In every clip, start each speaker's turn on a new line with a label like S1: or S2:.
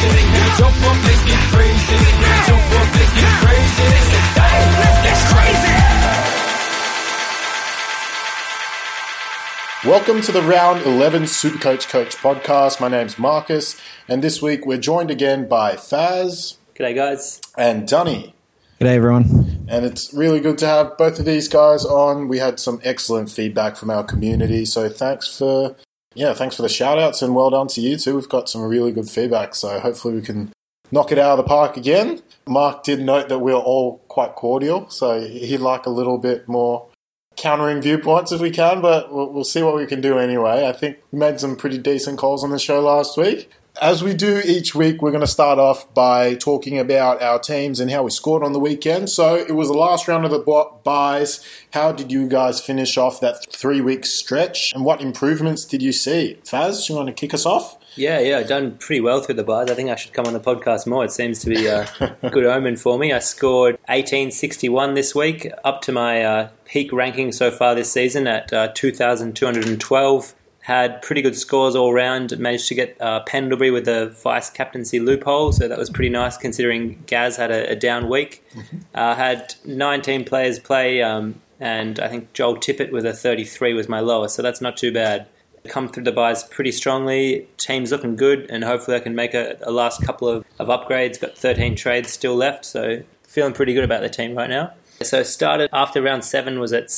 S1: crazy. Jump up, let's get crazy. Jump up, let's get crazy. Hey, let's get crazy.
S2: Welcome to the Round 11 Supercoach Coach podcast. My name's Marcus, and this week we're joined again by Faz.
S3: G'day, guys.
S2: And Dunny.
S4: G'day, everyone.
S2: And it's really good to have both of these guys on. We had some excellent feedback from our community, so thanks for the shout-outs, and well done to you two. We've got some really good feedback, so hopefully we can knock it out of the park again. Mark did note that we're all quite cordial, so he'd like a little bit more countering viewpoints if we can, but we'll see what we can do anyway. I think we made some pretty decent calls on the show last week. As we do each week, we're going to start off by talking about our teams and how we scored on the weekend. So it was the last round of the buys. How did you guys finish off that 3-week stretch, and what improvements did you see? Faz, you want to kick us off?
S3: Yeah, done pretty well through the buys. I think I should come on the podcast more. It seems to be a good omen for me. I scored 1861 this week, up to my peak ranking so far this season at 2,212. Had pretty good scores all round. Managed to get Pendlebury with the vice captaincy loophole, so that was pretty nice considering Gaz had a down week. Had 19 players play, and I think Joel Tippett with a 33 was my lowest, so that's not too bad. Come through the buys pretty strongly. Team's looking good, and hopefully I can make a last couple of upgrades. Got 13 trades still left, so feeling pretty good about the team right now. So started after round 7 was at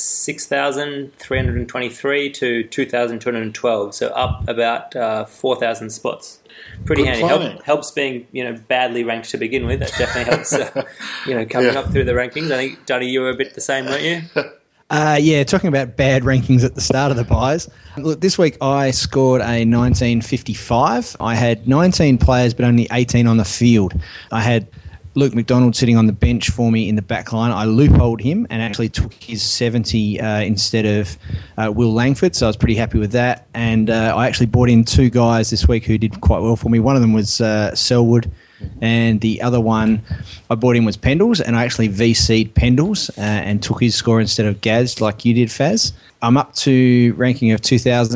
S3: 6,323 to 2,212, so up about 4,000 spots. Pretty
S2: good
S3: handy. Helps being badly ranked to begin with. That definitely helps. Coming up through the rankings. I think Duddy, you were a bit the same, weren't you?
S4: Talking about bad rankings at the start of the buys. Look, this week I scored a 1955. I had 19 players, but only 18 on the field. I had Luke McDonald sitting on the bench for me in the back line. I loopholed him and actually took his 70 instead of Will Langford, so I was pretty happy with that. And I actually brought in 2 guys this week who did quite well for me. One of them was Selwood, and the other one I brought in was Pendles, and I actually VC'd Pendles and took his score instead of Gaz like you did, Faz. I'm up to ranking of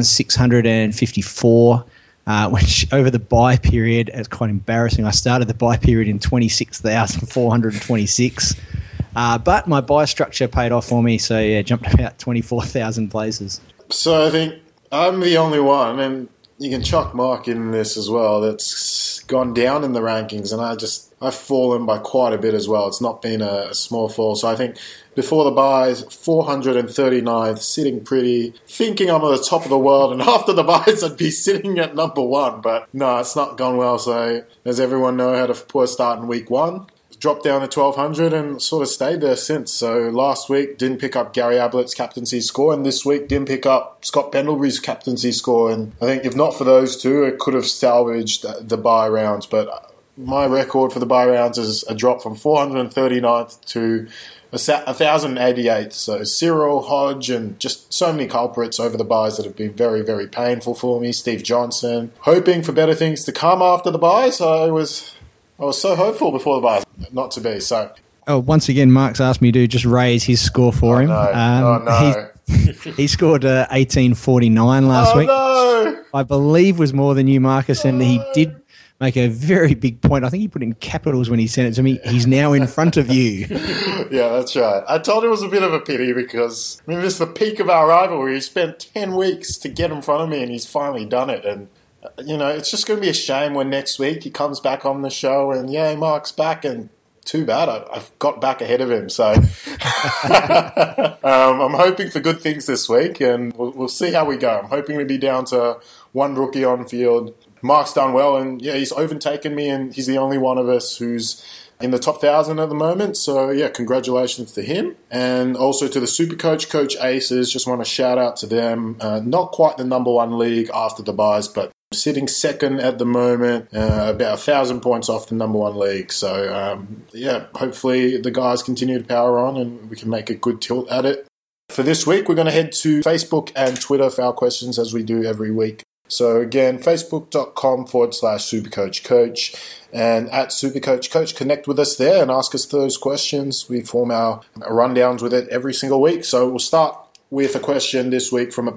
S4: 2,654. Which over the buy period is quite embarrassing. I started the buy period in 26,426. But my buy structure paid off for me, so jumped about 24,000 places.
S2: So I think I'm the only one, and you can chuck Mark in this as well, that's gone down in the rankings, and I've fallen by quite a bit as well. It's not been a small fall. So I think before the buys, 439th, sitting pretty, thinking I'm at the top of the world, and after the buys I'd be sitting at number 1. But no, it's not gone well. So as everyone know, I had a poor start in week 1. Dropped down to 1,200 and sort of stayed there since. So last week didn't pick up Gary Ablett's captaincy score, and this week didn't pick up Scott Pendlebury's captaincy score. And I think if not for those two, it could have salvaged the buy rounds. But my record for the buy rounds is a drop from 439th to 1,088. So Cyril, Hodge, and just so many culprits over the buys that have been very, very painful for me. Steve Johnson, hoping for better things to come after the buys. I was so hopeful before the buys, not to be. So,
S4: once again, Mark's asked me to just raise his score for him.
S2: No.
S4: He scored 1849 last week.
S2: No.
S4: I believe was more than you, Marcus, and he did make a very big point. I think he put in capitals when he sent it to me. He's now in front of you.
S2: Yeah, that's right. I told him it was a bit of a pity because this is the peak of our rivalry. He spent 10 weeks to get in front of me, and he's finally done it. And it's just going to be a shame when next week he comes back on the show and, Mark's back, and too bad I've got back ahead of him. So I'm hoping for good things this week, and we'll see how we go. I'm hoping to be down to 1 rookie on field. Mark's done well, and, he's overtaken me, and he's the only one of us who's in the top 1,000 at the moment. So, congratulations to him. And also to the Supercoach Coach Aces, just want to shout out to them. Not quite the number 1 league after the buys, but sitting second at the moment, about 1,000 points off the number 1 league. So, hopefully the guys continue to power on and we can make a good tilt at it. For this week, we're going to head to Facebook and Twitter for our questions as we do every week. So again, facebook.com/supercoachcoach and at supercoachcoach. Connect with us there and ask us those questions. We form our rundowns with it every single week. So we'll start with a question this week from a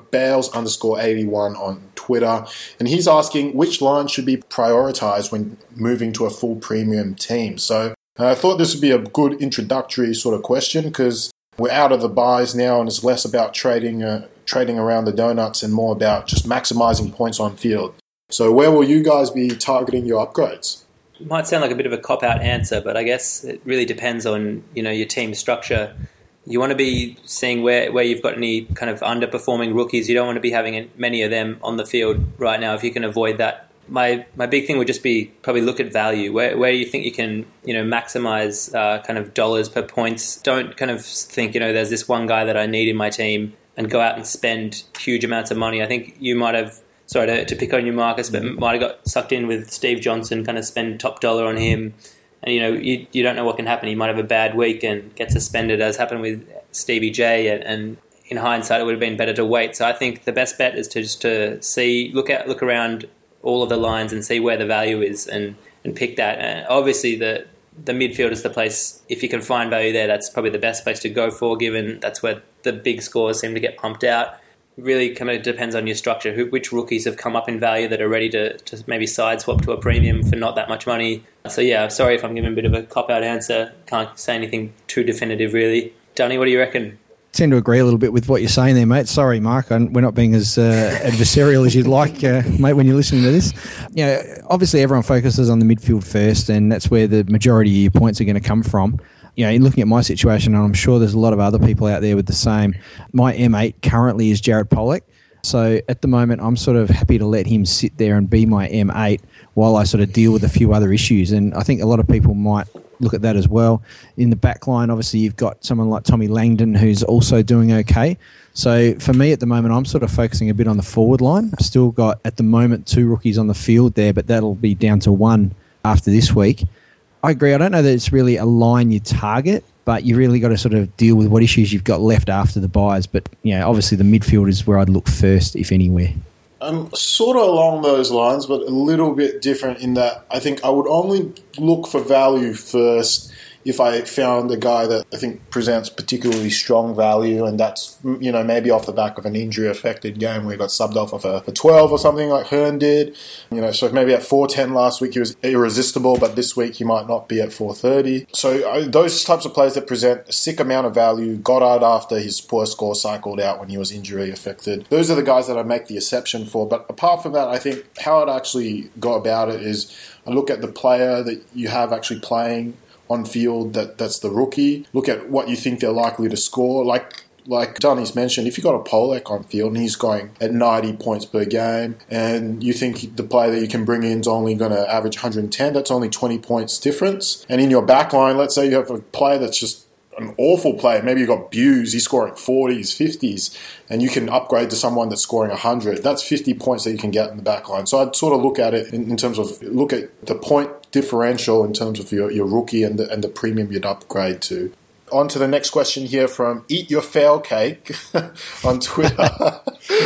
S2: Bales_81 on Twitter. And he's asking which line should be prioritized when moving to a full premium team. So I thought this would be a good introductory sort of question because we're out of the buys now and it's less about trading around the donuts and more about just maximizing points on field. So where will you guys be targeting your upgrades?
S3: It might sound like a bit of a cop-out answer, but I guess it really depends on, your team structure. You want to be seeing where you've got any kind of underperforming rookies. You don't want to be having many of them on the field right now if you can avoid that. My big thing would just be probably look at value. Where you think you can, maximize kind of dollars per points. Don't kind of think, there's this one guy that I need in my team and go out and spend huge amounts of money. I think you might have, sorry to pick on you, Marcus, but might have got sucked in with Steve Johnson, kind of spend top dollar on him. And, you don't know what can happen. He might have a bad week and get suspended, as happened with Stevie J. And in hindsight, it would have been better to wait. So I think the best bet is to see, look around all of the lines and see where the value is and pick that. And obviously, the midfield is the place, if you can find value there, that's probably the best place to go for, given that's where the big scores seem to get pumped out. Really kind of depends on your structure, which rookies have come up in value that are ready to maybe side swap to a premium for not that much money. So yeah, sorry if I'm giving a bit of a cop-out answer. Can't say anything too definitive really. Dunny, what do you reckon?
S4: I tend to agree a little bit with what you're saying there, mate. Sorry, Mark, we're not being as adversarial as you'd like, mate, when you're listening to this. Obviously everyone focuses on the midfield first, and that's where the majority of your points are going to come from. In looking at my situation, and I'm sure there's a lot of other people out there with the same, my M8 currently is Jared Pollock. So at the moment, I'm sort of happy to let him sit there and be my M8 while I sort of deal with a few other issues. And I think a lot of people might look at that as well. In the back line, obviously, you've got someone like Tommy Langdon who's also doing okay. So for me at the moment, I'm sort of focusing a bit on the forward line. I've still got, at the moment, 2 rookies on the field there, but that'll be down to 1 after this week. I agree. I don't know that it's really a line you target, but you really got to sort of deal with what issues you've got left after the buys. But, obviously the midfield is where I'd look first, if anywhere.
S2: I'm sort of along those lines, but a little bit different in that I think I would only look for value first if I found a guy that I think presents particularly strong value, and that's, maybe off the back of an injury-affected game where he got subbed off of a 12 or something like Hearn did. So maybe at 410 last week he was irresistible, but this week he might not be at 430. So those types of players that present a sick amount of value, Goddard after his poor score cycled out when he was injury-affected. Those are the guys that I make the exception for. But apart from that, I think how I'd actually go about it is I look at the player that you have actually playing on field, that's the rookie. Look at what you think they're likely to score. Like Dunny's mentioned, if you've got a Polak on field and he's going at 90 points per game and you think the player that you can bring in is only going to average 110, that's only 20 points difference. And in your back line, let's say you have a player that's just an awful player. Maybe you've got Buse, he's scoring 40s, 50s, and you can upgrade to someone that's scoring 100. That's 50 points that you can get in the back line. So I'd sort of look at it in terms of, look at the point differential in terms of your rookie and the premium you'd upgrade to. On to the next question here from Eat Your Fail Cake on Twitter.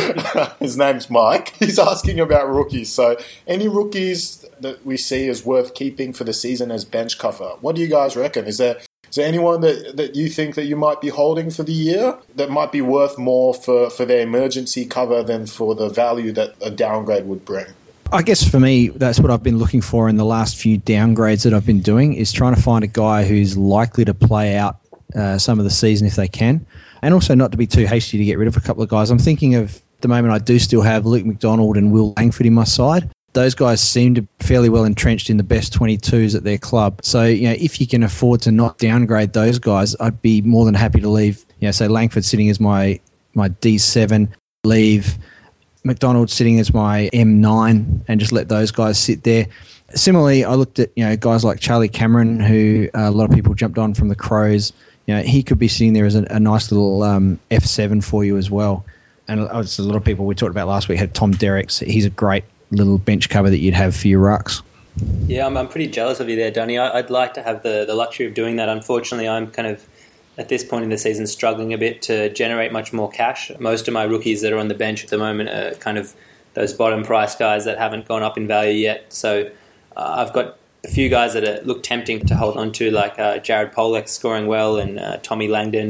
S2: His name's Mike. He's asking about rookies. So any rookies that we see as worth keeping for the season as bench cover? What do you guys reckon? Is there anyone that you think that you might be holding for the year that might be worth more for their emergency cover than for the value that a downgrade would bring?
S4: I guess for me, that's what I've been looking for in the last few downgrades that I've been doing, is trying to find a guy who's likely to play out some of the season if they can, and also not to be too hasty to get rid of a couple of guys. I'm thinking of, at the moment, I do still have Luke McDonald and Will Langford in my side. Those guys seem to be fairly well entrenched in the best 22s at their club. So, if you can afford to not downgrade those guys, I'd be more than happy to leave, say Langford sitting as my D7, leave McDonald sitting as my M9 and just let those guys sit there. Similarly, I looked at guys like Charlie Cameron, who a lot of people jumped on from the Crows. He could be sitting there as a nice little F7 for you as well. And a lot of people we talked about last week had Tom Derricks. He's a great little bench cover that you'd have for your rucks.
S3: Yeah, I'm pretty jealous of you there, Dunny. I'd like to have the luxury of doing that. Unfortunately, I'm kind of, at this point in the season, struggling a bit to generate much more cash. Most of my rookies that are on the bench at the moment are kind of those bottom price guys that haven't gone up in value yet. So I've got a few guys that look tempting to hold on to, like Jared Pollock scoring well and Tommy Langdon.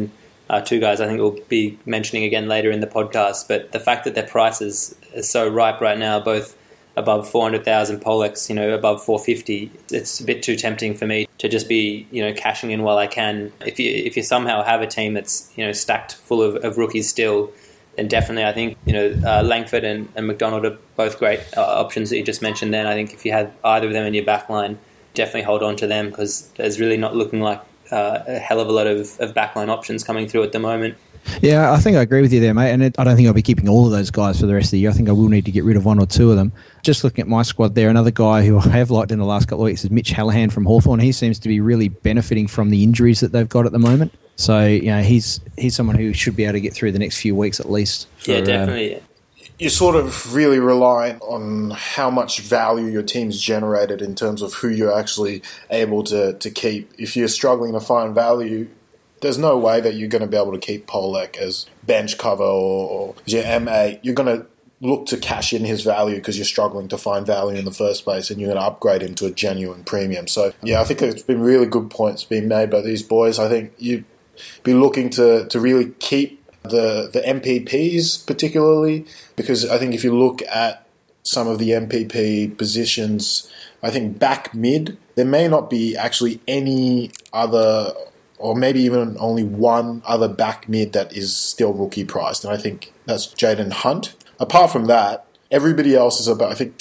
S3: two guys I think we'll be mentioning again later in the podcast. But the fact that their prices are so ripe right now, both above 400,000 Polex, above 450, it's a bit too tempting for me to just be, cashing in while I can. If you somehow have a team that's, stacked full of rookies still, then definitely I think, Langford and McDonald are both great options that you just mentioned then. I think if you have either of them in your back line, definitely hold on to them, because there's really not looking like a hell of a lot of backline options coming through at the moment.
S4: Yeah, I think I agree with you there, mate. And I don't think I'll be keeping all of those guys for the rest of the year. I think I will need to get rid of one or two of them. Just looking at my squad there, another guy who I have liked in the last couple of weeks is Mitch Hallahan from Hawthorn. He seems to be really benefiting from the injuries that they've got at the moment. So, he's someone who should be able to get through the next few weeks at least.
S3: Yeah, definitely.
S2: You're sort of really relying on how much value your team's generated in terms of who you're actually able to keep. If you're struggling to find value, there's no way that you're going to be able to keep Polek as bench cover or your M8. You're going to look to cash in his value because you're struggling to find value in the first place, and you're going to upgrade him to a genuine premium. So, yeah, I think it's been really good points being made by these boys. I think you'd be looking to really keep the MPPs particularly, because I think if you look at some of the MPP positions, I think back mid, there may not be actually any other, or maybe even only one other back mid that is still rookie priced, and I think that's Jaden Hunt. Apart from that, everybody else is about, I think,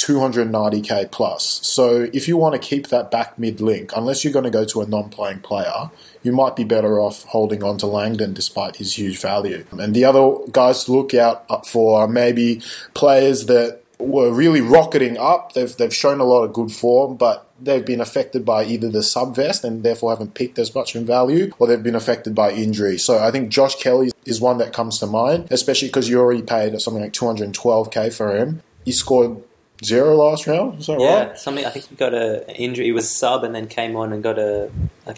S2: 290k plus. So if you want to keep that back mid link, unless you're going to go to a non-playing player, you might be better off holding on to Langdon despite his huge value. And the other guys to look out for are maybe players that were really rocketing up. They've shown a lot of good form, but they've been affected by either the sub-vest and therefore haven't picked as much in value, or they've been affected by injury. So I think Josh Kelly is one that comes to mind, especially because you already paid something like 212k for him. He scored 0 last round, is that right?
S3: Yeah, something. I think he got an injury. He was sub and then came on and got an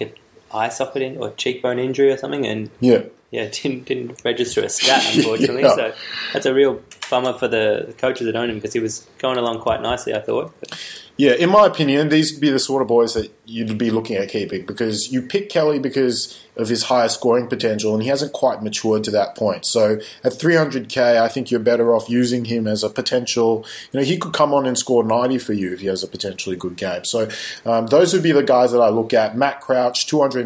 S3: eye socket or cheekbone injury or something, and didn't register a stat, unfortunately.
S2: Yeah.
S3: So that's a real bummer for the coaches that own him, because he was going along quite nicely, I thought.
S2: Yeah, in my opinion, these would be the sort of boys that you'd be looking at keeping, because you pick Kelly because of his higher scoring potential, and he hasn't quite matured to that point. So at 300k, I think you're better off using him as a potential, he could come on and score 90 for you if he has a potentially good game. So those would be the guys that I look at. Matt Crouch,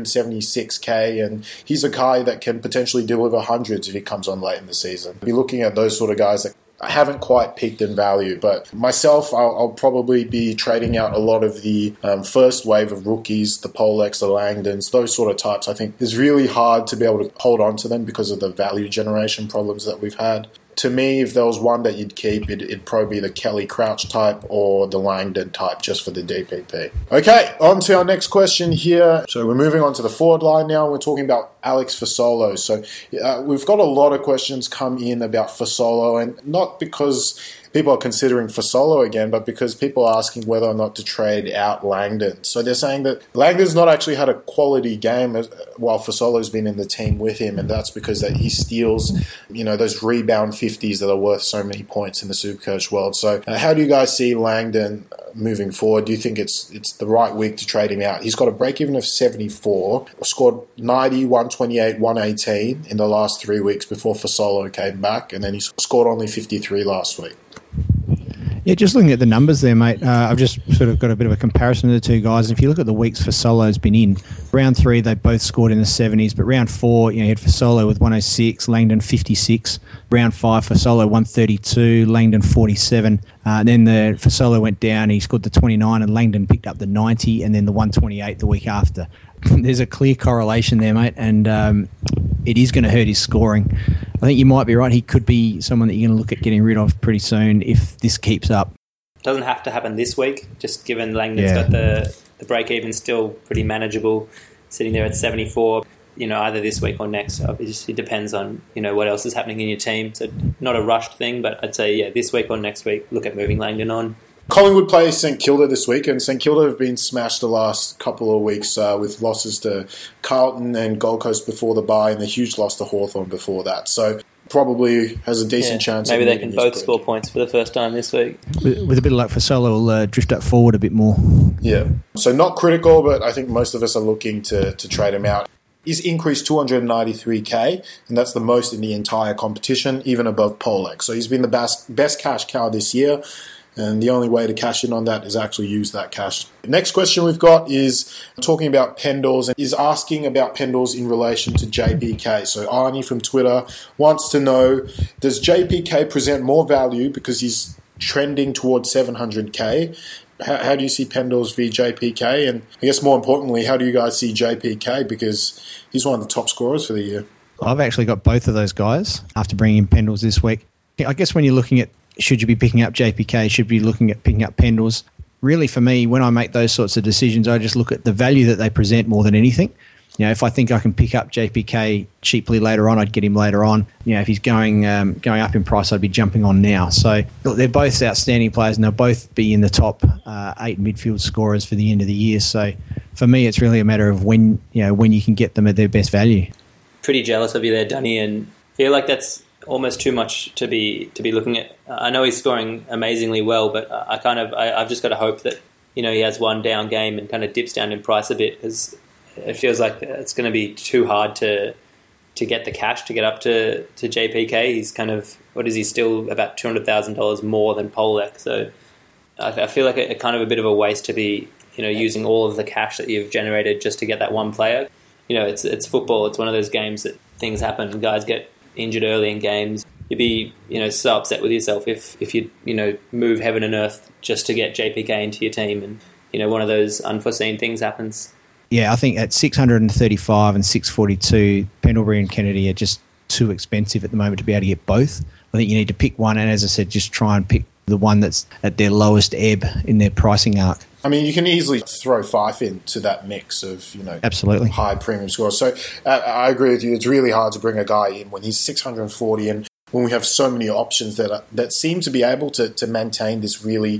S2: 276k, and he's a guy that can potentially deliver hundreds if he comes on late in the season. Be looking at those sort of guys that I haven't quite peaked in value, but myself, I'll probably be trading out a lot of the first wave of rookies, the Poleks, the Langdons, those sort of types. I think it's really hard to be able to hold on to them because of the value generation problems that we've had. To me, if there was one that you'd keep, it'd probably be the Kelly Crouch type or the Langdon type, just for the DPP. Okay, on to our next question here. So we're moving on to the forward line now. We're talking about Alex Fasolo. So we've got a lot of questions come in about Fasolo, and not because people are considering Fasolo again, but because people are asking whether or not to trade out Langdon. So they're saying that Langdon's not actually had a quality game while Fasolo's been in the team with him, and that's because that he steals, those rebound 50s that are worth so many points in the Supercoach world. So how do you guys see Langdon moving forward? Do you think it's the right week to trade him out? He's got a break-even of 74, scored 90, 128, 118 in the last 3 weeks before Fasolo came back, and then he scored only 53 last week.
S4: Yeah, just looking at the numbers there, mate, I've just sort of got a bit of a comparison of the two guys. If you look at the weeks Fasolo's been in, round 3 they both scored in the 70s, but round 4, you had Fasolo with 106, Langdon 56. Round 5, Fasolo 132, Langdon 47. Then the Fasolo went down, he scored the 29, and Langdon picked up the 90, and then the 128 the week after. There's a clear correlation there, mate, and it is going to hurt his scoring. I think you might be right. He could be someone that you're going to look at getting rid of pretty soon if this keeps up.
S3: Doesn't have to happen this week, just given Langdon's got the break-even still pretty manageable, sitting there at 74. Either this week or next. It depends on, what else is happening in your team. So not a rushed thing, but I'd say, this week or next week, look at moving Langdon on.
S2: Collingwood play St Kilda this week, and St Kilda have been smashed the last couple of weeks with losses to Carlton and Gold Coast before the bye, and a huge loss to Hawthorn before that. So probably has a decent chance.
S3: Maybe they can both score points for the first time this week.
S4: With a bit of luck, Fasolo will drift up forward a bit more.
S2: Yeah. So not critical, but I think most of us are looking to trade him out. He's increased 293k, and that's the most in the entire competition, even above Polek. So he's been the best cash cow this year, and the only way to cash in on that is actually use that cash. Next question we've got is talking about Pendles, and is asking about Pendles in relation to JPK. So Arnie from Twitter wants to know, does JPK present more value because he's trending towards 700k? How do you see Pendles v JPK? And I guess more importantly, how do you guys see JPK? Because he's one of the top scorers for the year.
S4: I've actually got both of those guys after bringing in Pendles this week. I guess when you're looking at should you be picking up JPK, should you be looking at picking up Pendles, really for me, when I make those sorts of decisions, I just look at the value that they present more than anything. You know, if I think I can pick up JPK cheaply later on, I'd get him later on. You know, if he's going up in price, I'd be jumping on now. So look, they're both outstanding players, and they'll both be in the top 8 midfield scorers for the end of the year. So for me, it's really a matter of when you can get them at their best value.
S3: Pretty jealous of you there, Dunny, and feel like that's almost too much to be looking at. I know he's scoring amazingly well, but I've just got to hope that he has one down game and kind of dips down in price a bit, because it feels like it's going to be too hard to get the cash to get up to JPK. He's kind of, what is he, still about $200,000 more than Polek. So I feel like a kind of a bit of a waste to be using all of the cash that you've generated just to get that one player. It's football. It's one of those games that things happen. Guys get injured early in games. You'd be so upset with yourself if you move heaven and earth just to get JPK into your team, and one of those unforeseen things happens.
S4: Yeah, I think at 635 and 642, Pendlebury and Kennedy are just too expensive at the moment to be able to get both. I think you need to pick one, and as I said, just try and pick the one that's at their lowest ebb in their pricing arc.
S2: I mean, you can easily throw Fife into that mix of,
S4: absolutely
S2: high premium scores. So I agree with you. It's really hard to bring a guy in when he's 640, and when we have so many options that seem to be able to maintain this really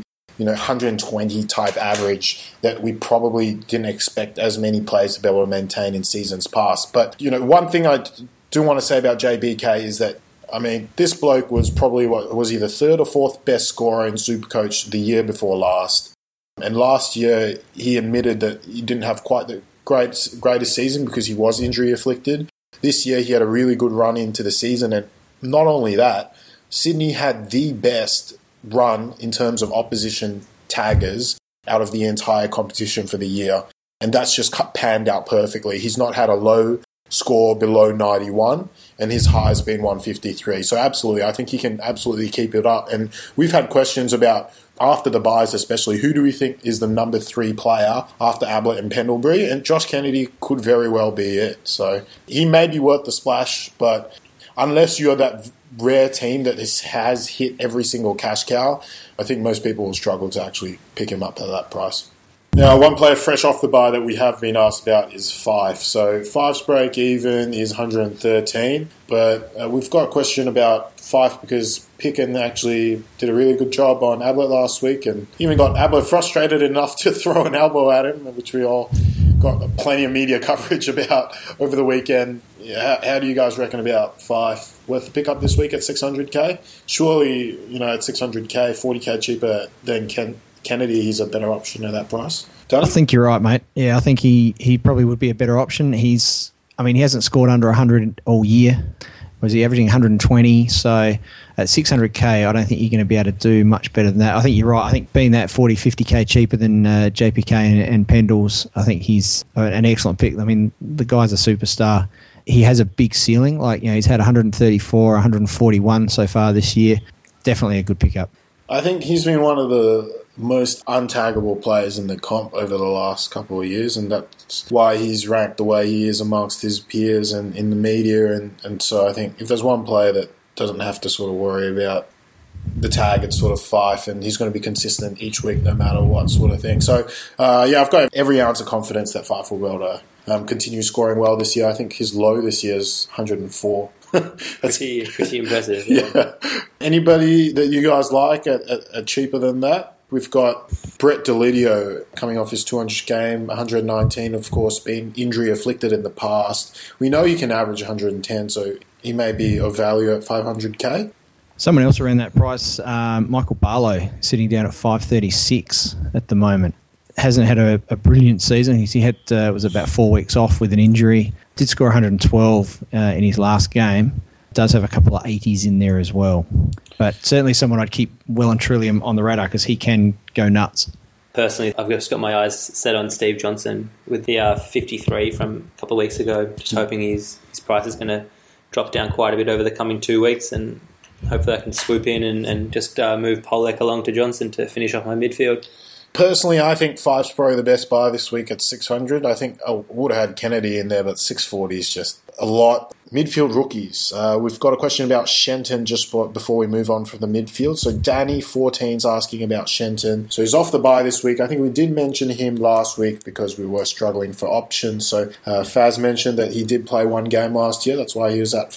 S2: 120 type average that we probably didn't expect as many players to be able to maintain in seasons past. But, one thing I do want to say about JBK is that, I mean, this bloke was probably was he the third or fourth best scorer in Supercoach the year before last. And last year, he admitted that he didn't have quite the greatest season because he was injury afflicted. This year, he had a really good run into the season. And not only that, Sydney had the best run in terms of opposition taggers out of the entire competition for the year, and that's just panned out perfectly. He's not had a low score below 91, and his high's been 153. So absolutely, I think he can absolutely keep it up. And we've had questions about, after the buys especially, who do we think is the number 3 player after Ablett and Pendlebury, and Josh Kennedy could very well be it. So he may be worth the splash, but unless you're that rare team that has hit every single cash cow, I think most people will struggle to actually pick him up at that price. Now, one player fresh off the buy that we have been asked about is Fife. So Fife's break even is 113, but we've got a question about Fife because Picken actually did a really good job on Ablett last week, and even got Ablett frustrated enough to throw an elbow at him, which we all got plenty of media coverage about over the weekend. How do you guys reckon about Fife? Worth the pickup this week at 600k? Surely, at 600k, 40k cheaper than Kennedy, he's a better option at that price.
S4: I think you're right, mate. Yeah, I think he probably would be a better option. He hasn't scored under 100 all year. Was he averaging 120? So at 600k, I don't think you're going to be able to do much better than that. I think you're right. I think being that 40, 50k cheaper than JPK and Pendles, I think he's an excellent pick. I mean, the guy's a superstar. He has a big ceiling. He's had 134, 141 so far this year. Definitely a good pickup.
S2: I think he's been one of the most untaggable players in the comp over the last couple of years, and that's why he's ranked the way he is amongst his peers and in the media. And so I think if there's one player that doesn't have to sort of worry about the tag, it's sort of Fife, and he's going to be consistent each week no matter what sort of thing. So, I've got every ounce of confidence that Fife will be able to continue scoring well this year. I think his low this year is 104.
S3: That's pretty impressive.
S2: Yeah. Anybody that you guys like at cheaper than that? We've got Brett Delidio coming off his 200 game, 119, of course, being injury afflicted in the past. We know he can average 110, so he may be of value at 500k.
S4: Someone else around that price, Michael Barlow, sitting down at 536 at the moment. Hasn't had a brilliant season. He had was about 4 weeks off with an injury. did score 112 in his last game. Does have a couple of 80s in there as well. But certainly someone I'd keep well and truly on the radar because he can go nuts.
S3: Personally, I've just got my eyes set on Steve Johnson with the 53 from a couple of weeks ago, just hoping his price is going to drop down quite a bit over the coming 2 weeks, and hopefully I can swoop in and just move Polek along to Johnson to finish off my midfield.
S2: Personally, I think 5's probably the best buy this week at 600. I think I would have had Kennedy in there, but 640 is just a lot. Midfield rookies. We've got a question about Shenton just before we move on from the midfield. So Danny 14's asking about Shenton. So he's off the bye this week. I think we did mention him last week because we were struggling for options. So Faz mentioned that he did play one game last year. That's why he was at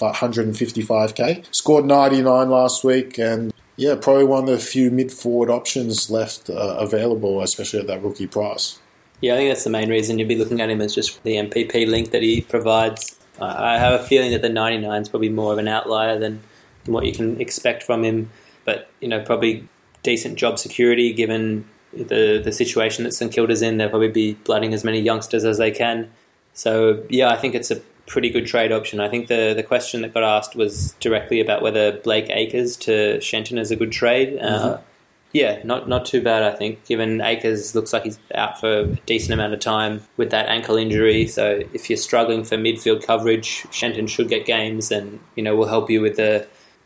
S2: 155k. Scored 99 last week, and yeah, probably one of the few mid-forward options left available, especially at that rookie price.
S3: Yeah, I think that's the main reason you'd be looking at him as just the MPP link that he provides. I have a feeling that the 99 is probably more of an outlier than what you can expect from him. But, probably decent job security given the situation that St Kilda's in. They'll probably be blooding as many youngsters as they can. So, yeah, I think it's a pretty good trade option. I think the question that got asked was directly about whether Blake Acres to Shenton is a good trade. Yeah, not too bad, I think, given Acres looks like he's out for a decent amount of time with that ankle injury. So if you're struggling for midfield coverage, Shenton should get games and, will help you with the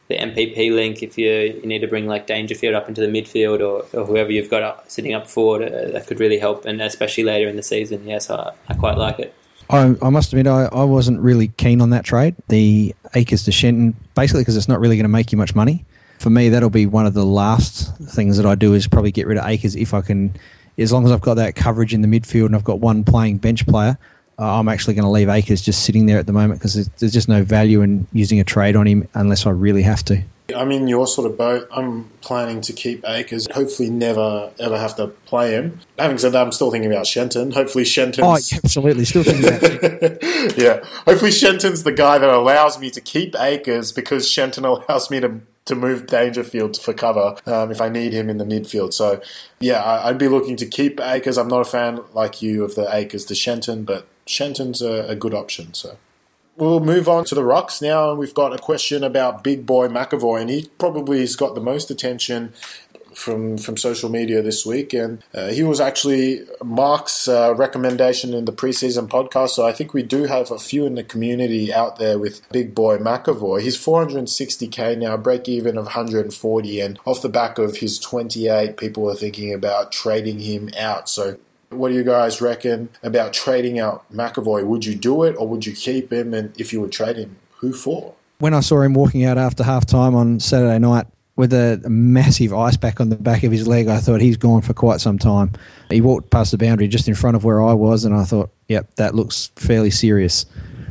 S3: MPP link if you need to bring like Dangerfield up into the midfield or whoever you've got sitting up forward. That could really help, and especially later in the season. Yes, I quite like it.
S4: I must admit, I wasn't really keen on that trade, the Acres to Shenton, basically because it's not really going to make you much money. For me, that'll be one of the last things that I do is probably get rid of Acres if I can, as long as I've got that coverage in the midfield and I've got one playing bench player, I'm actually going to leave Acres just sitting there at the moment because there's just no value in using a trade on him unless I really have to.
S2: I'm in your sort of boat. I'm planning to keep Acres. Hopefully never, ever have to play him. Having said that, I'm still thinking about Shenton. Hopefully Shenton's...
S4: Oh, absolutely. Still thinking about it.
S2: Yeah. Hopefully Shenton's the guy that allows me to keep Acres because Shenton allows me to move Dangerfield for cover if I need him in the midfield. So, yeah, I'd be looking to keep Acres. I'm not a fan, like you, of the Acres to Shenton, but Shenton's a good option, so... We'll move on to the rocks now. We've got a question about Big Boy McAvoy, and he probably has got the most attention from social media this week. And he was actually Mark's recommendation in the preseason podcast, so I think we do have a few in the community out there with Big Boy McAvoy. He's 460k now, break even of 140, and off the back of his 28, people are thinking about trading him out. So what do you guys reckon about trading out McAvoy? Would you do it or would you keep him? And if you would trade him, who for?
S4: When I saw him walking out after half-time on Saturday night with a massive ice pack on the back of his leg, I thought he's gone for quite some time. He walked past the boundary just in front of where I was and I thought, yep, that looks fairly serious.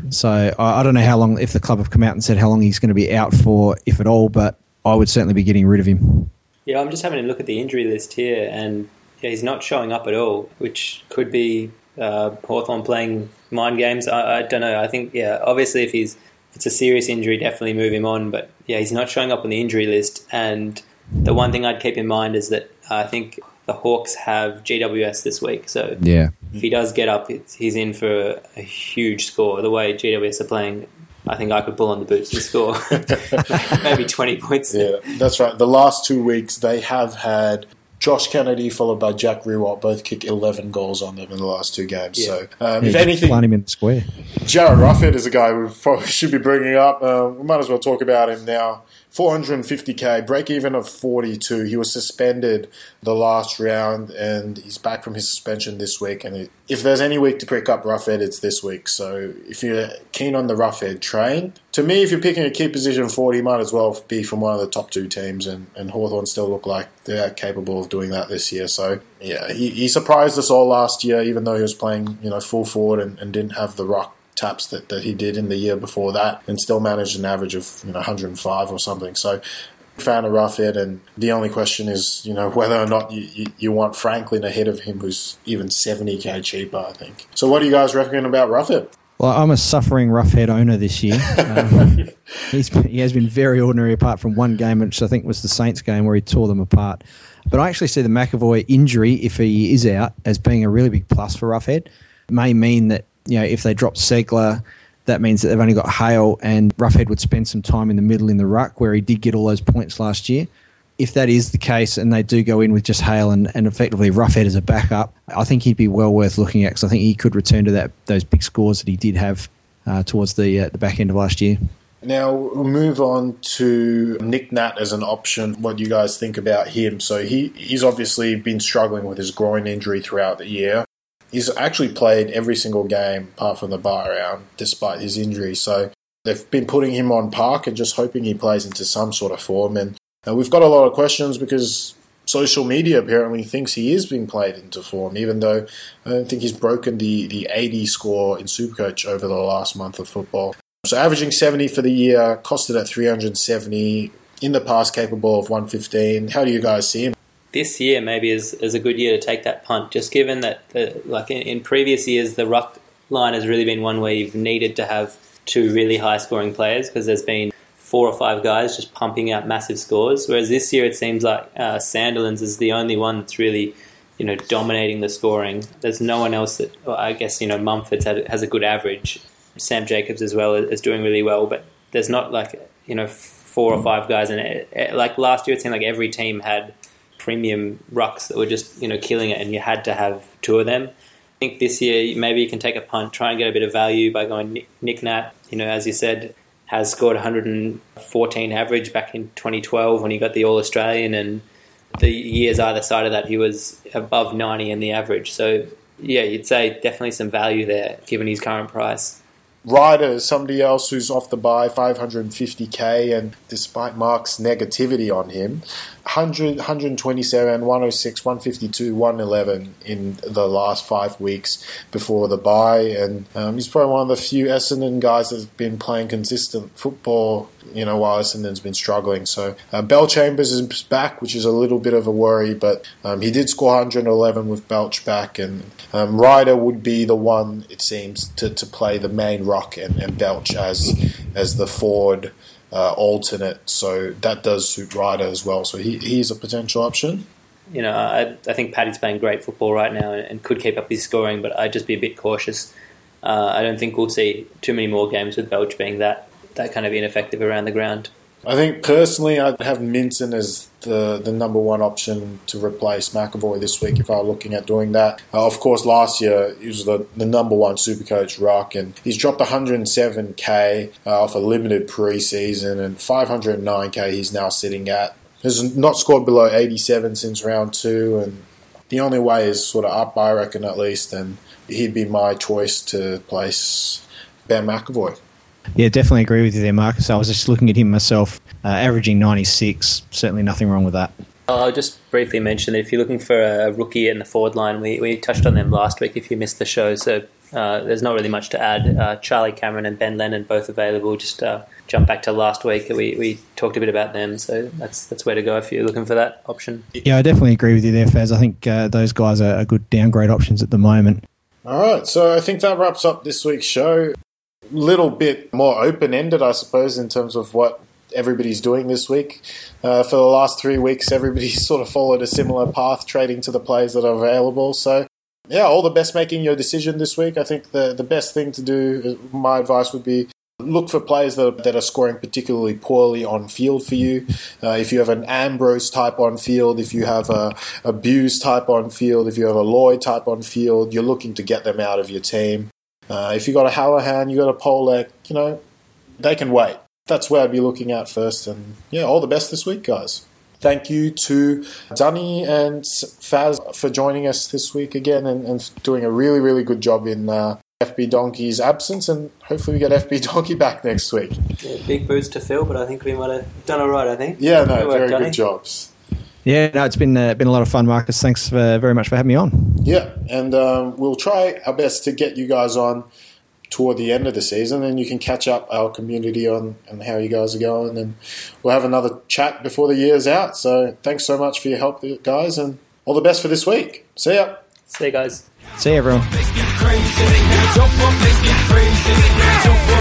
S4: So I don't know how long, if the club have come out and said how long he's going to be out for, if at all, but I would certainly be getting rid of him.
S3: Yeah, I'm just having a look at the injury list here and he's not showing up at all, which could be Hawthorn playing mind games. I don't know. I think, obviously if it's a serious injury, definitely move him on. But, he's not showing up on the injury list. And the one thing I'd keep in mind is that I think the Hawks have GWS this week. So if he does get up, he's in for a huge score. The way GWS are playing, I think I could pull on the boots and score maybe 20 points.
S2: Yeah, that's right. The last 2 weeks, they have had Josh Kennedy followed by Jack Riewoldt both kick 11 goals on them in the last 2 games. Yeah. So, if anything,
S4: plant him in the square.
S2: Jared Ruffhead is a guy we probably should be bringing up. We might as well talk about him now. 450k, break even of 42. He was suspended the last round and he's back from his suspension this week. And if there's any week to pick up Ruffhead, it's this week. So if you're keen on the Ruffhead train, to me, if you're picking a key position forward, he might as well be from one of the top 2 teams. And Hawthorn still look like they're capable of doing that this year. So yeah, he surprised us all last year, even though he was playing full forward and didn't have the rock taps that he did in the year before that, and still managed an average of 105 or something. So fan of Ruffhead, and the only question is whether or not you want Franklin ahead of him, who's even 70k cheaper, I think. So what do you guys reckon about Ruffhead?
S4: Well, I'm a suffering Ruffhead owner this year. He has been very ordinary apart from one game, which I think was the Saints game where he tore them apart. But I actually see the McAvoy injury, if he is out, as being a really big plus for Ruffhead. It may mean that if they drop Segler that means that they've only got Hale, and Roughead would spend some time in the middle in the ruck where he did get all those points last year. If that is the case and they do go in with just Hale and effectively Roughead as a backup, I think he'd be well worth looking at because I think he could return to those big scores that he did have towards the back end of last year.
S2: Now, we'll move on to Nick Nat as an option, what you guys think about him. So he's obviously been struggling with his groin injury throughout the year. He's actually played every single game apart from the bye round, despite his injury. So they've been putting him on park and just hoping he plays into some sort of form. And we've got a lot of questions because social media apparently thinks he is being played into form, even though I don't think he's broken the 80 score in Supercoach over the last month of football. So averaging 70 for the year, costed at 370, in the past capable of 115. How do you guys see him?
S3: This year maybe is a good year to take that punt, just given that in previous years the ruck line has really been one where you've needed to have two really high scoring players because there's been 4 or 5 guys just pumping out massive scores, whereas this year it seems like Sandilands is the only one that's really dominating the scoring. There's no one else that, I guess Mumford has a good average. Sam Jacobs as well is doing really well, but there's not 4 or 5 guys in it. Like last year it seemed like every team had premium rucks that were just killing it, and you had to have 2 of them. I think this year maybe you can take a punt, try and get a bit of value by going Nick Nat. As you said, has scored 114 average back in 2012 when he got the All-Australian, and the years either side of that he was above 90 in the average. So yeah, you'd say definitely some value there given his current price.
S2: Ryder is somebody else who's off the bye, 550k, and despite Mark's negativity on him, 100, 127, 106, 152, 111 in the last 5 weeks before the bye, and he's probably one of the few Essendon guys that's been playing consistent football, while Essendon's been struggling. So Bell Chambers is back, which is a little bit of a worry, but he did score 111 with Belch back, and Ryder would be the one, it seems, to play the main ruck and Belch as the forward alternate. So that does suit Ryder as well. So he's a potential option.
S3: I think Paddy's playing great football right now and could keep up his scoring, but I'd just be a bit cautious. I don't think we'll see too many more games with Belch being that kind of ineffective around the ground.
S2: I think personally I'd have Minton as the number one option to replace McAvoy this week if I were looking at doing that. Of course, last year he was the number one Supercoach ruck, and he's dropped 107k off a limited pre-season, and 509k he's now sitting at. Has not scored below 87 since round 2, and the only way is sort of up, I reckon, at least, and he'd be my choice to place Ben McAvoy.
S4: Yeah, definitely agree with you there, Marcus. I was just looking at him myself, averaging 96. Certainly nothing wrong with that.
S3: I'll just briefly mention that if you're looking for a rookie in the forward line, we touched on them last week if you missed the show, so there's not really much to add. Charlie Cameron and Ben Lennon both available. Just jump back to last week. We talked a bit about them, so that's where to go if you're looking for that option.
S4: Yeah, I definitely agree with you there, Faz. I think those guys are good downgrade options at the moment.
S2: All right, so I think that wraps up this week's show. Little bit more open-ended, I suppose, in terms of what everybody's doing this week. For the last 3 weeks, everybody's sort of followed a similar path, trading to the players that are available. So, yeah, all the best making your decision this week. I think the best thing to do, my advice would be, look for players that are scoring particularly poorly on field for you. If you have an Ambrose type on field, if you have a Buse type on field, if you have a Lloyd type on field, you're looking to get them out of your team. If you got a Hallahan, you got a Polek, they can wait. That's where I'd be looking at first. And yeah, all the best this week, guys. Thank you to Dunny and Faz for joining us this week again and doing a really, really good job in FB Donkey's absence. And hopefully we get FB Donkey back next week.
S3: Yeah, big boots to fill, but I think we might have done all right, I think.
S2: Yeah, no, very good jobs.
S4: Yeah, no, it's been a lot of fun, Marcus. Thanks very much for having me on.
S2: Yeah, and we'll try our best to get you guys on toward the end of the season, and you can catch up our community on how you guys are going, and we'll have another chat before the year's out. So thanks so much for your help, guys, and all the best for this week. See ya.
S3: See you guys.
S4: See you, everyone.
S1: Let's get crazy. Jump up, let's get crazy. Jump up.